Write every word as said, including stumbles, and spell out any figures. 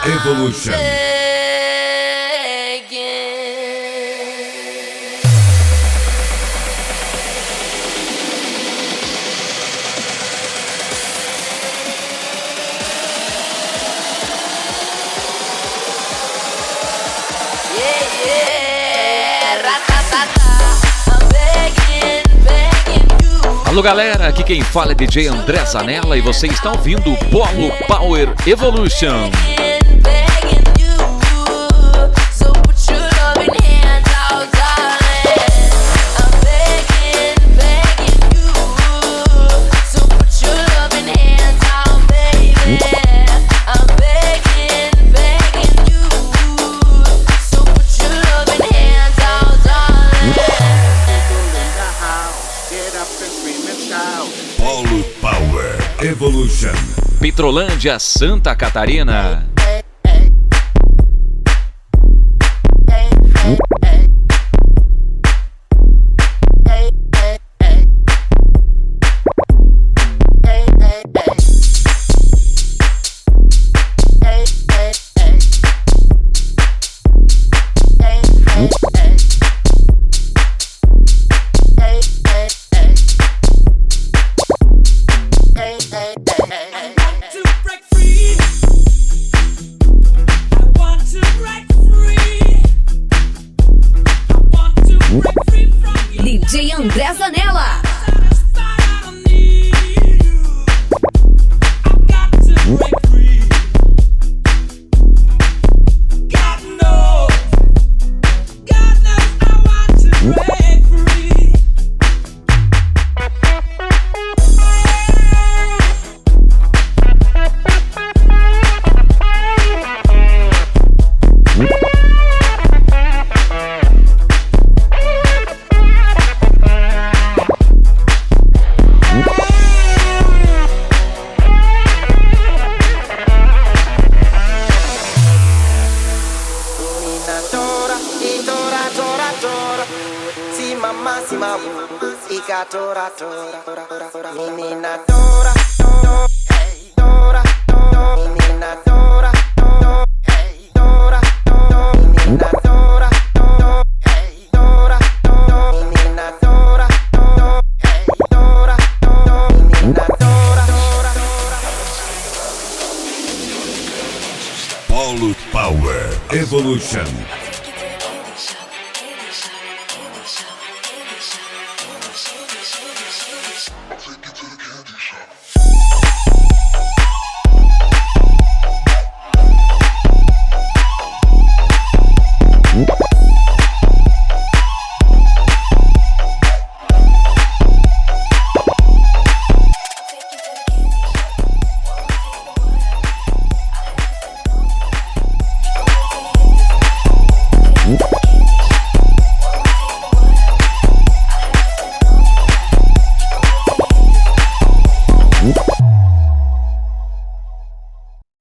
Evolution. Alô galera, aqui quem fala é D J André Zanella e você está ouvindo o Polo Power Evolution. Polo Power Evolution. Petrolândia, Santa Catarina. D J André Zanella. Tora, tora, tora, tora, menina tora, tora, tora, tora, menina tora, tora, tora, menina tora, tora, tora, menina tora, tora, tora, menina tora. Polo Power Evolution.